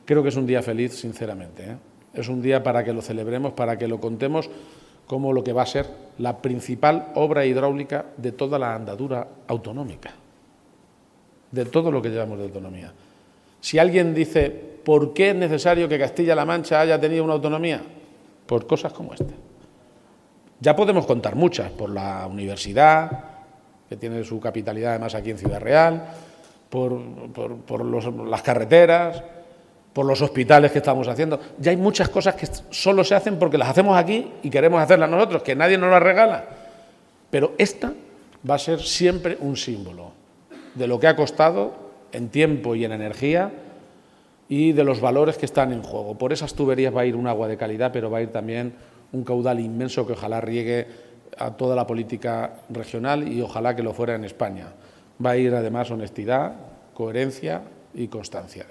Creo que es un día feliz, sinceramente, ¿eh? Es un día para que lo celebremos, para que lo contemos como lo que va a ser la principal obra hidráulica de toda la andadura autonómica, de todo lo que llevamos de autonomía. Si alguien dice, ¿por qué es necesario que Castilla-La Mancha haya tenido una autonomía? Por cosas como esta. Ya podemos contar muchas, por la universidad, que tiene su capitalidad además aquí en Ciudad Real, por las carreteras, por los hospitales que estamos haciendo. Ya hay muchas cosas que solo se hacen porque las hacemos aquí y queremos hacerlas nosotros, que nadie nos las regala. Pero esta va a ser siempre un símbolo de lo que ha costado en tiempo y en energía y de los valores que están en juego. Por esas tuberías va a ir un agua de calidad, pero va a ir también un caudal inmenso que ojalá riegue a toda la política regional y ojalá que lo fuera en España. Va a ir además honestidad, coherencia y constancia.